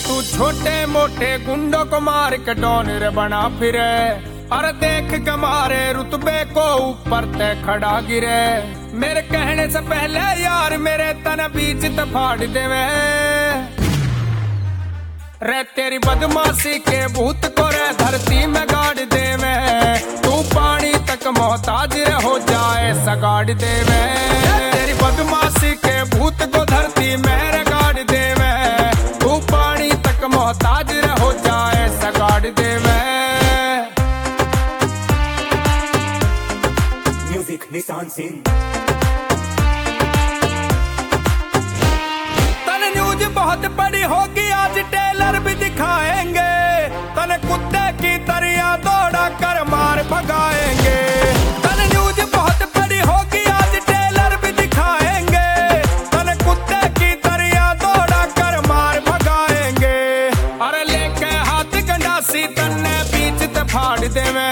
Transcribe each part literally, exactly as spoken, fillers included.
तू छोटे मोटे गुंडों को मार के डॉनर बना फिरे। अरे देख के मारे रुतबे को ऊपर ते खड़ा गिरे। मेरे कहने से पहले यार मेरे तन बीच त फाड़ देवे रे। तेरी बदमाशी के भूत को रे धरती में गाड़ देवे। तू पानी तक मोहताज रे हो जाए सगाड़ देवे। तेरी बदमाशी के भूत को धरती में रे गाड़ देवे। तू पानी तक मोहताज रे हो जाए सगाड़ देवे। म्यूजिक निशान सिंह। तन न्यूज बहुत बड़ी होगी आज टेलर भी दिखाएंगे। तन कुत्ते की तरिया दौड़ा कर मार भगाएंगे। तन न्यूज बहुत बड़ी होगी आज टेलर भी दिखाएंगे। तन कुत्ते की तरिया दौड़ा कर मार भगाएंगे। अरे लेके हाथ गंडासी तन्ने बीच ते फाड़ देवे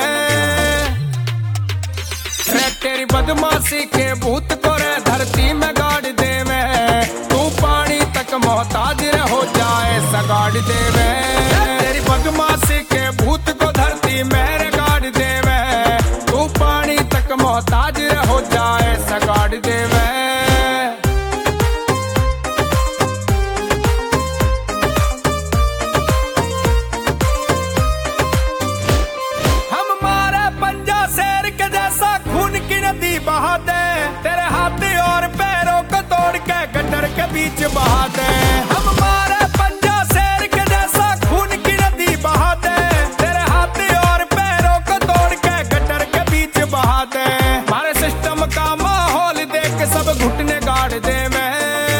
रे। तेरी बदमाशी के भूत को रे धरती में गाड़ देवे। तू पानी तक मोहताज रे हो जाए सगाड़ देवे। तेरी बदमाशी के भूत को धरती में रे गाड़ देवे। तू पानी तक मोहताज रे हो जाए सगाड़ देवे। हम मारे पंजा शेर के जैसा खून की नदी बहा दे। तेरे हाथी और पैरों को तोड़ के गटर के बीच बहा दे। हम मारे पंजा शेर के जैसा खून की नदी बहा दे। तेरे हाथी और पैरों को तोड़ के गटर के बीच बहा दे। हमारे सिस्टम का माहौल देख सब घुटने गाड़ दे मैं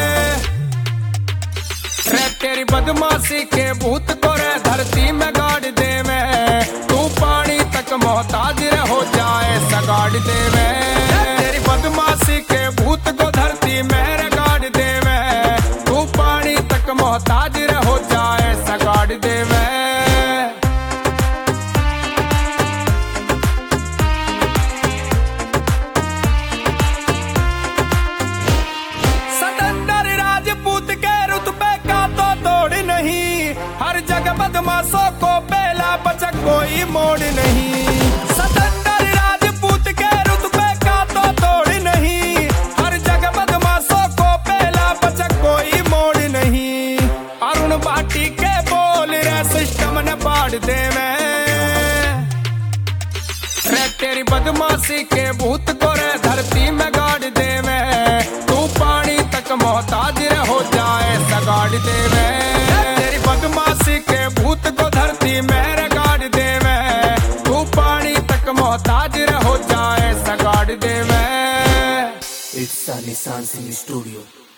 रे। तेरी बदमाशी के भूत को रे धरती में गाड़ दे मैं। तू पानी तक मोहताज रे हो जाए सगाड़ देवे। तेरी बदमाशी के भूत को धरती में रे गाड़ देवे। तू पानी तक मोहताज रे हो जाए सगाड़ देवे। सतंदर राजपूत के रुतबे का तो तोड़ नहीं। हर जगह बदमाशों को बेला बचक कोई मोड़ नहीं। सतंदर राजपूत के रुतबे का तो तोड़ नहीं। हर जगह बदमाशों को बेला बचक कोई मोड़ नहीं। अरुण भाटी के बोल रे सिस्टम ने पाड़ देवे रे। तेरी बदमाशी के भूत को रे धरती में गाड़ देवे। तू पानी तक मोहताज रे हो जाए सगाड़ देवे। तेरी बदमाशी के भूत को धरती में रे गाड़ देवे। तू पानी तक मोहताज रे हो जाए सगाड़ देवे। इट्स निशान सिंह स्टूडियो।